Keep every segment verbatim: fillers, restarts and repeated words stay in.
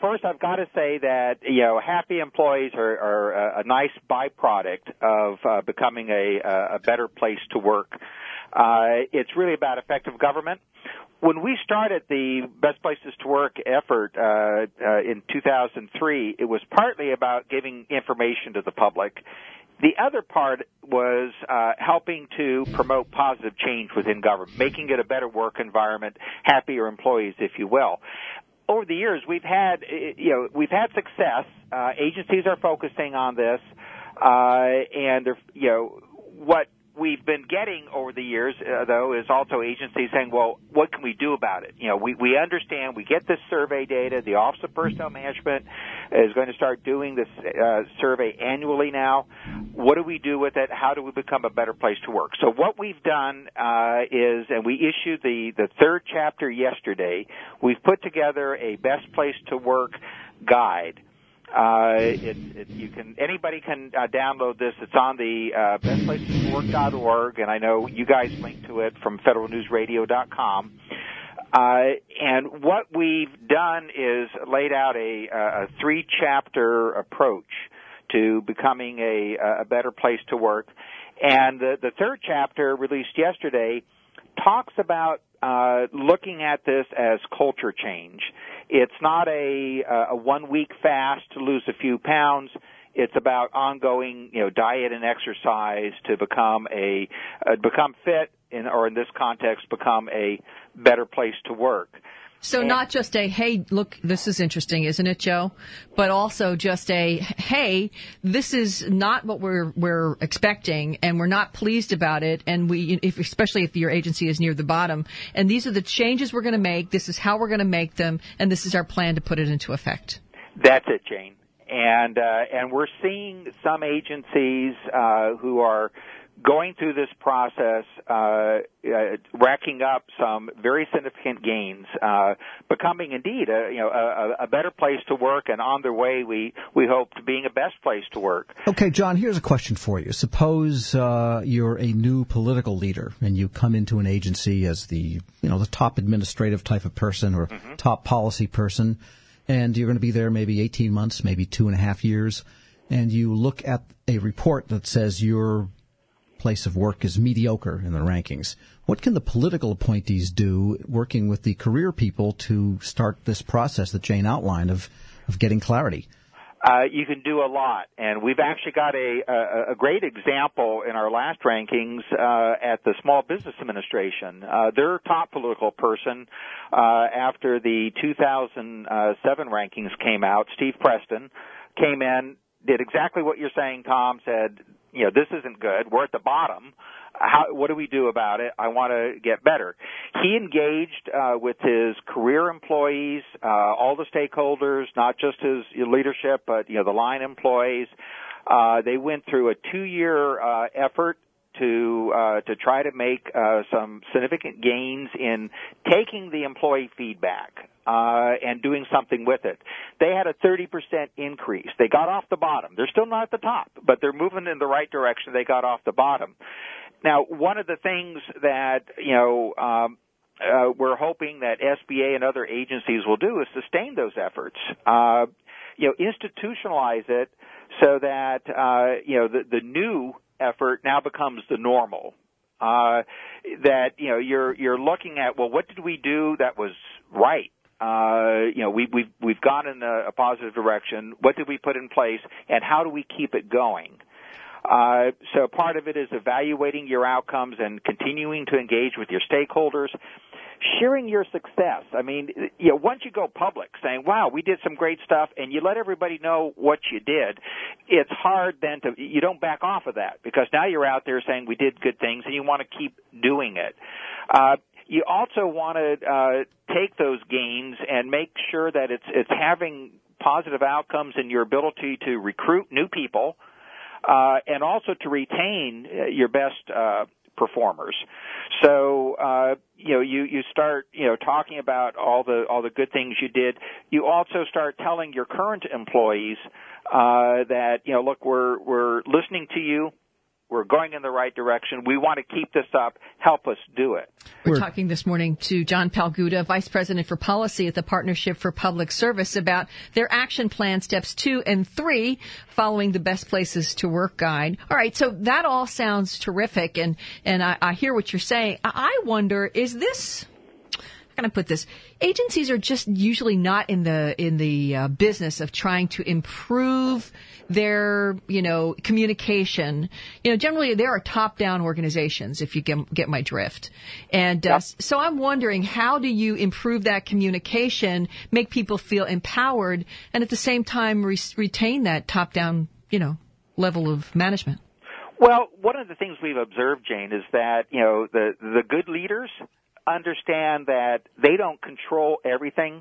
first I've got to say that, you know, happy employees are, are a, a nice byproduct of uh, becoming a, a better place to work. Uh, it's really about effective government. When we started the Best Places to Work effort uh, uh, in two thousand three, it was partly about giving information to the public. The other part was uh, helping to promote positive change within government, making it a better work environment, happier employees, if you will. Over the years, we've had, you know, we've had success. Uh, agencies are focusing on this, uh, and they're, you know, what we've been getting over the years, uh, though, is also agencies saying, well, what can we do about it? You know, we, we understand, we get this survey data. The Office of Personnel Management is going to start doing this uh, survey annually now. What do we do with it? How do we become a better place to work? So what we've done uh, is, and we issued the, the third chapter yesterday, we've put together a best place to work guide. Uh, it, it, you can anybody can uh, download this. It's on the uh, best places to work dot org, and I know you guys link to it from federal news radio dot com. Uh, and what we've done is laid out a, a three-chapter approach to becoming a, a better place to work. And the, the third chapter, released yesterday, talks about uh, looking at this as culture change. It's not a, a one-week fast to lose a few pounds. It's about ongoing, you know, diet and exercise to become a uh, become fit, in, or in this context, become a better place to work. So not just a, hey, look, this is interesting, isn't it, Joe? But also just a, hey, this is not what we're we're expecting, and we're not pleased about it, and we, if, especially if your agency is near the bottom, and these are the changes we're going to make, this is how we're going to make them, and this is our plan to put it into effect. That's it, Jane. And, uh, and we're seeing some agencies uh, who are going through this process, uh, uh, racking up some very significant gains, uh, becoming indeed a, you know, a, a better place to work, and on their way, we, we hope, to being a best place to work. Okay, John, here's a question for you. Suppose uh, you're a new political leader and you come into an agency as the, you know, the top administrative type of person or mm-hmm. top policy person, and you're going to be there maybe eighteen months, maybe two and a half years, and you look at a report that says you're place of work is mediocre in the rankings. What can the political appointees do working with the career people to start this process that Jane outlined of, of getting clarity? Uh, you can do a lot, and we've actually got a, a, a great example in our last rankings uh, at the Small Business Administration. Uh, their top political person, uh, after the two thousand seven rankings came out, Steve Preston, came in, did exactly what you're saying, Tom, said, you know, this isn't good. We're at the bottom. How, what do we do about it? I want to get better. He engaged uh, with his career employees, uh, all the stakeholders, not just his leadership, but, you know, the line employees. Uh, they went through a two-year uh, effort to uh, to try to make uh, some significant gains in taking the employee feedback uh, and doing something with it. They had a thirty percent increase. They got off the bottom. They're still not at the top, but they're moving in the right direction. They got off the bottom. Now, one of the things that, you know, um, uh, we're hoping that S B A and other agencies will do is sustain those efforts. Uh, you know, institutionalize it so that, uh, you know, the, the new effort now becomes the normal. Uh, that, you know, you're, you're looking at, well, what did we do that was right? Uh, you know, we, we've, we've gone in a, a positive direction. What did we put in place, and how do we keep it going? Uh, so part of it is evaluating your outcomes and continuing to engage with your stakeholders, sharing your success. I mean, you know, once you go public saying, wow, we did some great stuff, and you let everybody know what you did, it's hard then to, you don't back off of that, because now you're out there saying we did good things, and you want to keep doing it. Uh, you also want to uh, take those gains and make sure that it's, it's having positive outcomes in your ability to recruit new people, Uh, and also to retain uh, your best uh, performers. So, uh, you know, you, you start, you know, talking about all the all the good things you did. You also start telling your current employees uh, that, you know, look, we're we're listening to you. We're going in the right direction. We want to keep this up. Help us do it. We're, We're talking this morning to John Palguda, Vice President for Policy at the Partnership for Public Service, about their action plan steps two and three following the Best Places to Work guide. All right, so that all sounds terrific, and, and I, I hear what you're saying. I wonder, is this... How can I put this? Agencies are just usually not in the in the uh, business of trying to improve their, you know, communication. You know, generally they are top-down organizations, if you get, get my drift. And uh, yep. so I'm wondering, how do you improve that communication, make people feel empowered, and at the same time re- retain that top-down, you know, level of management? Well, one of the things we've observed, Jane, is that, you know, the the good leaders understand that they don't control everything,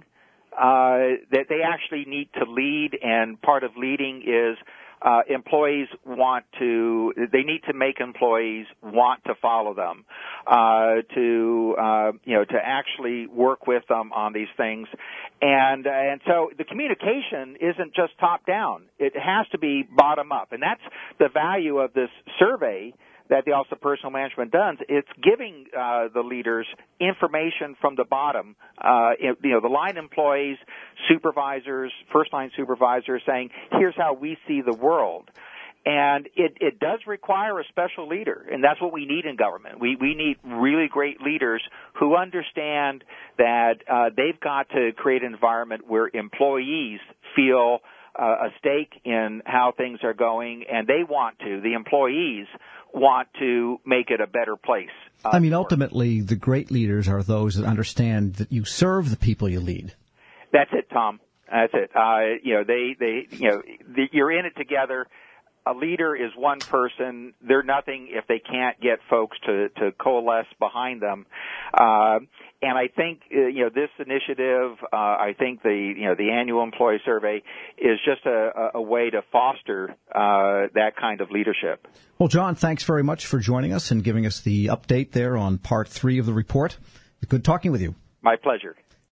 uh, that they actually need to lead, and part of leading is uh, employees want to, they need to make employees want to follow them, uh, to, uh, you know, to actually work with them on these things. And, uh, and so the communication isn't just top down. It has to be bottom up. And that's the value of this survey that the Office of Personnel Management does. It's giving uh, the leaders information from the bottom. Uh, you know, the line employees, supervisors, first-line supervisors saying, here's how we see the world. And it, it does require a special leader, and that's what we need in government. We, we need really great leaders who understand that uh, they've got to create an environment where employees feel uh, a stake in how things are going, and they want to, the employees want to make it a better place. Uh, I mean, ultimately, the great leaders are those that understand that you serve the people you lead. That's it, Tom. That's it. Uh, you know, they, they, you know, the, you're in it together. A leader is one person. They're nothing if they can't get folks to, to coalesce behind them. Uh, and I think, uh, you know, this initiative, uh, I think the, you know, the annual employee survey is just a, a way to foster uh, that kind of leadership. Well, John, thanks very much for joining us and giving us the update there on part three of the report. Good talking with you. My pleasure.